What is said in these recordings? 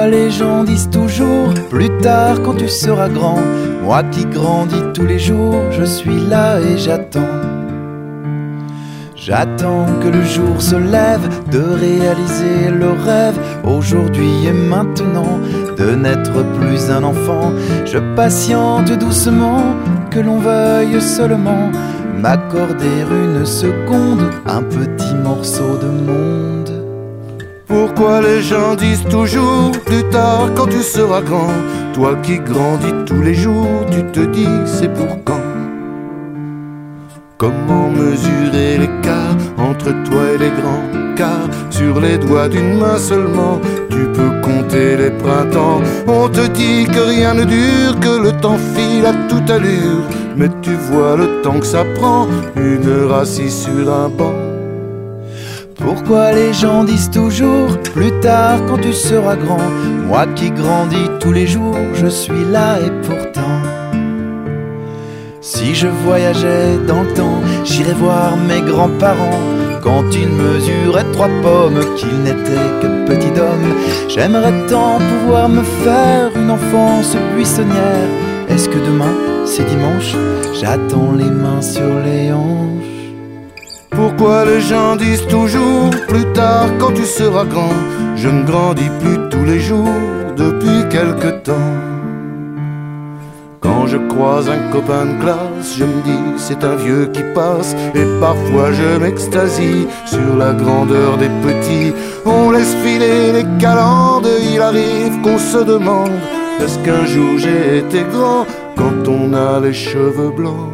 les gens disent toujours plus tard quand tu seras grand? Moi qui grandis tous les jours, je suis là et j'attends. J'attends que le jour se lève, de réaliser le rêve, aujourd'hui et maintenant, de n'être plus un enfant. Je patiente doucement, que l'on veuille seulement m'accorder une seconde, un petit morceau de monde. Pourquoi les gens disent toujours plus tard quand tu seras grand? Toi qui grandis tous les jours, tu te dis c'est pour quand? Comment mesurer l'écart entre toi et les grands? Car sur les doigts d'une main seulement, tu peux compter les printemps. On te dit que rien ne dure, que le temps file à toute allure, mais tu vois le temps que ça prend, une heure assis sur un banc. Pourquoi les gens disent toujours plus tard quand tu seras grand? Moi qui grandis tous les jours, je suis là et pourtant. Si je voyageais dans le temps, j'irais voir mes grands-parents quand ils mesuraient 3 pommes, qu'ils n'étaient que petits d'hommes. J'aimerais tant pouvoir me faire une enfance buissonnière. Est-ce que demain, c'est dimanche? J'attends les mains sur les hanches. Pourquoi les gens disent toujours plus tard quand tu seras grand? Je ne grandis plus tous les jours depuis quelque temps. Quand je croise un copain de classe, je me dis c'est un vieux qui passe. Et parfois je m'extasie sur la grandeur des petits. On laisse filer les calendes, il arrive qu'on se demande est-ce qu'un jour j'ai été grand quand on a les cheveux blancs?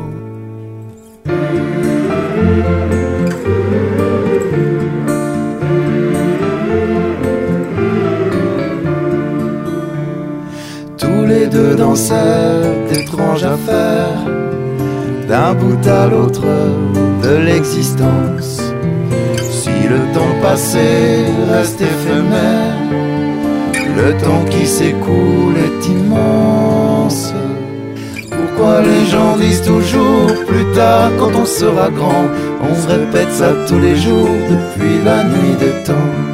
Tous les deux dans cette étrange affaire, d'un bout à l'autre de l'existence. Si le temps passé reste éphémère, le temps qui s'écoule est immense. Pourquoi les gens disent toujours plus tard quand on sera grand? On se répète ça tous les jours depuis la nuit des temps.